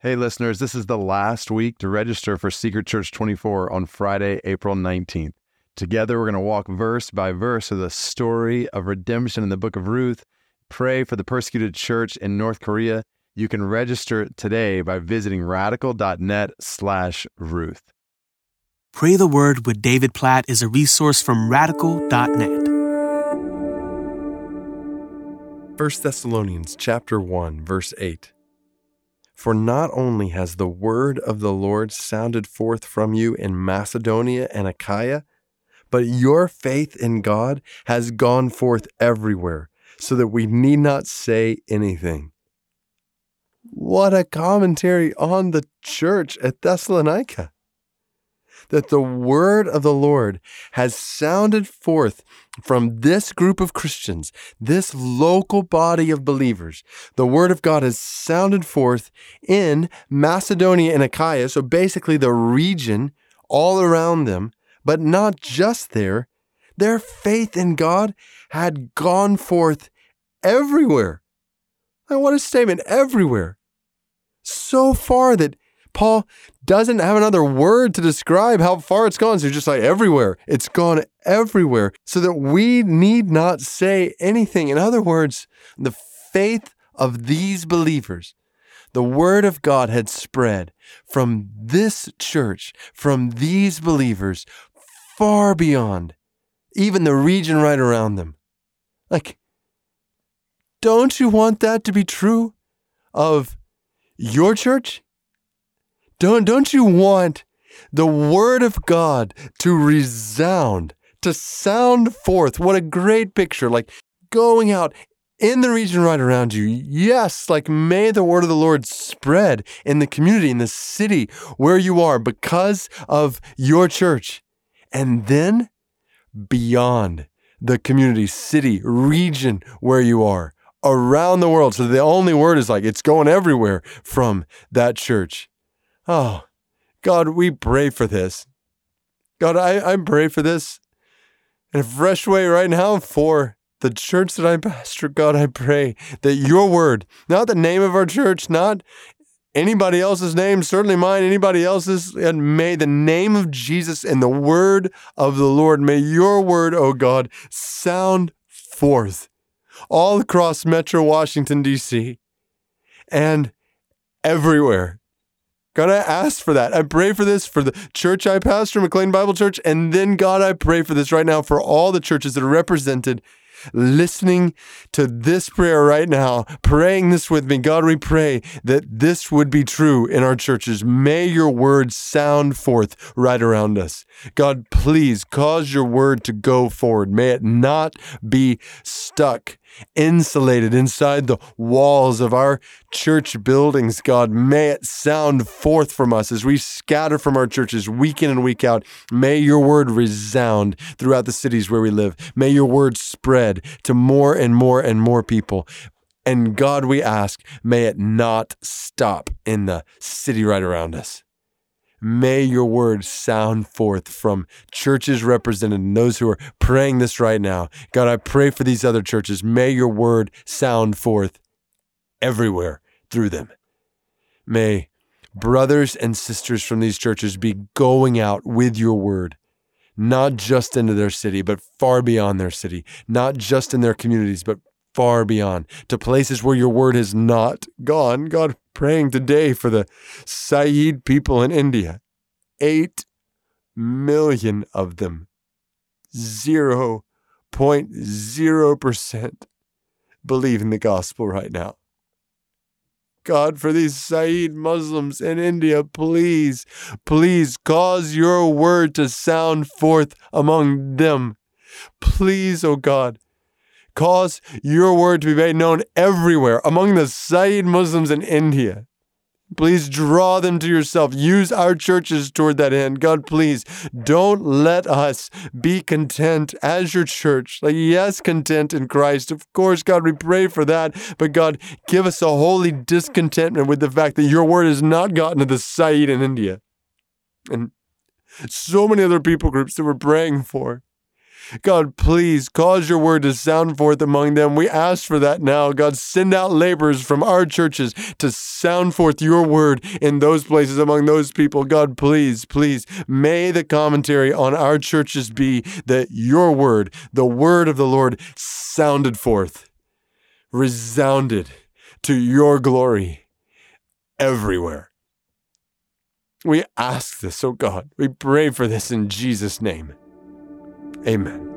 Hey listeners, this is the last week to register for Secret Church 24 on Friday, April 19th. Together we're going to walk verse by verse through the story of redemption in the book of Ruth, pray for the persecuted church in North Korea. You can register today by visiting radical.net/Ruth. Pray the Word with David Platt is a resource from radical.net. 1 Thessalonians chapter 1, verse 8. For not only has the word of the Lord sounded forth from you in Macedonia and Achaia, but your faith in God has gone forth everywhere, so that we need not say anything. What a commentary on the church at Thessalonica! That the word of the Lord has sounded forth from this group of Christians, this local body of believers. The word of God has sounded forth in Macedonia and Achaia, so basically the region all around them, but not just there. Their faith in God had gone forth everywhere. And what a statement, everywhere. So far that Paul doesn't have another word to describe how far it's gone. So he's just like everywhere. It's gone everywhere so that we need not say anything. In other words, the faith of these believers, the word of God had spread from this church, from these believers, far beyond even the region right around them. Like, don't you want that to be true of your church? Don't you want the word of God to resound, to sound forth? What a great picture, like going out in the region right around you. Yes, like may the word of the Lord spread in the community, in the city where you are because of your church. And then beyond the community, city, region where you are, around the world. So the only word is like it's going everywhere from that church. Oh, God, we pray for this. God, I pray for this in a fresh way right now for the church that I pastor. God, I pray that your word, not the name of our church, not anybody else's name, certainly mine, anybody else's, and may the name of Jesus and the word of the Lord, may your word, oh God, sound forth all across Metro Washington, D.C. and everywhere. God, I ask for that. I pray for this for the church I pastor, McLean Bible Church. And then, God, I pray for this right now for all the churches that are represented, listening to this prayer right now, praying this with me. God, we pray that this would be true in our churches. May your word sound forth right around us. God, please cause your word to go forward. May it not be stuck, insulated inside the walls of our church buildings. God, may it sound forth from us as we scatter from our churches week in and week out. May your word resound throughout the cities where we live. May your word spread to more and more and more people. And God, we ask, may it not stop in the city right around us. May your word sound forth from churches represented and those who are praying this right now. God, I pray for these other churches. May your word sound forth everywhere through them. May brothers and sisters from these churches be going out with your word, not just into their city, but far beyond their city, not just in their communities, but far beyond, to places where your word has not gone. God, praying today for the Said people in India. 8 million of them. 0.0% believe in the gospel right now. God, for these Said Muslims in India, please, please cause your word to sound forth among them. Please, oh God, cause your word to be made known everywhere among the Said Muslims in India. Please draw them to yourself. Use our churches toward that end. God, please don't let us be content as your church. Like, yes, content in Christ. Of course, God, we pray for that. But God, give us a holy discontentment with the fact that your word has not gotten to the Said in India. And so many other people groups that we're praying for. God, please cause your word to sound forth among them. We ask for that now. God, send out laborers from our churches to sound forth your word in those places among those people. God, please, please, may the commentary on our churches be that your word, the word of the Lord, sounded forth, resounded to your glory everywhere. We ask this, oh God. We pray for this in Jesus' name. Amen.